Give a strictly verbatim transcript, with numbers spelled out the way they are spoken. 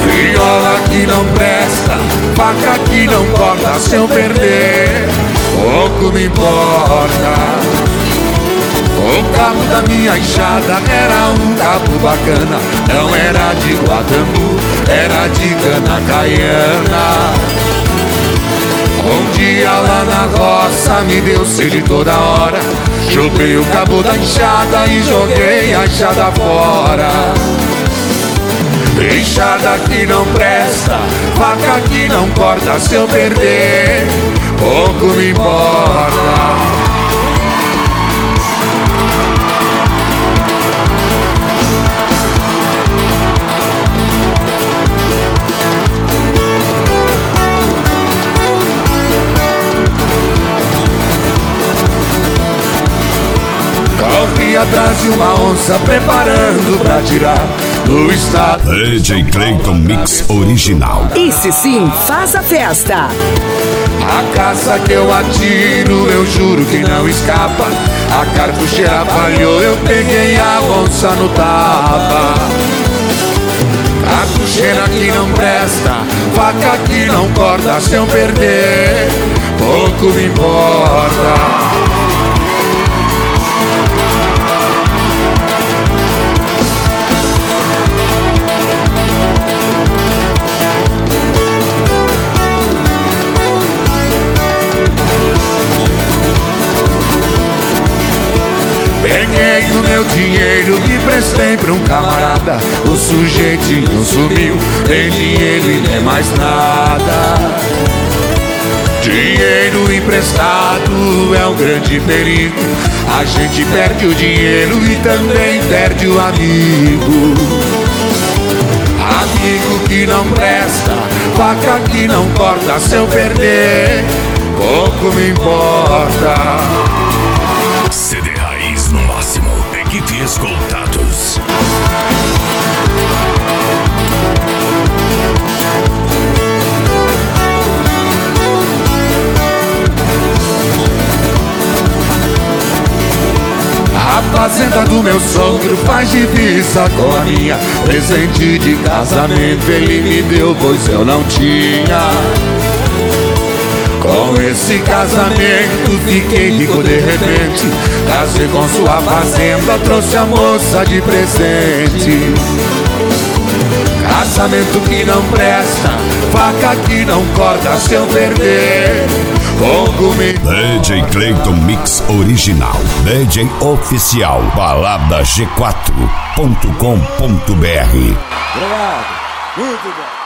Viola que não presta, faca que não corta, se eu perder, pouco me importa. O cabo da minha enxada era um cabo bacana, não era de guadamu, era de cana caiana. Um dia lá na roça me deu sede toda hora, chupei o cabo da enxada e joguei a enxada fora. Enxada que não presta, faca que não corta, se eu perder, pouco me importa. Corri atrás de uma onça, preparando pra tirar do estado. D J Cleiton Mix Original. Esse sim faz a festa. A caça que eu atiro, eu juro que não escapa. A cartucheira falhou, eu peguei a onça no tapa. Cartucheira que não presta, faca que não corta, se eu perder, pouco me importa. Peguei o meu dinheiro e prestei pra um camarada. O sujeitinho sumiu, nem dinheiro e nem mais nada. Dinheiro emprestado é um grande perigo. A gente perde o dinheiro e também perde o amigo. Amigo que não presta, faca que não corta, se eu perder, pouco me importa. C D Raiz no máximo, equipe escoltados. A fazenda do meu sogro faz divisa com a minha. Presente de casamento ele me deu, pois eu não tinha. Com esse casamento fiquei rico de repente. Casei com sua fazenda, trouxe a moça de presente. Casamento que não presta, faca que não corta, se eu perder, pouco me... D J Cleiton Mix Original, D J Oficial, balada g quatro ponto com ponto br. Obrigado, muito bom.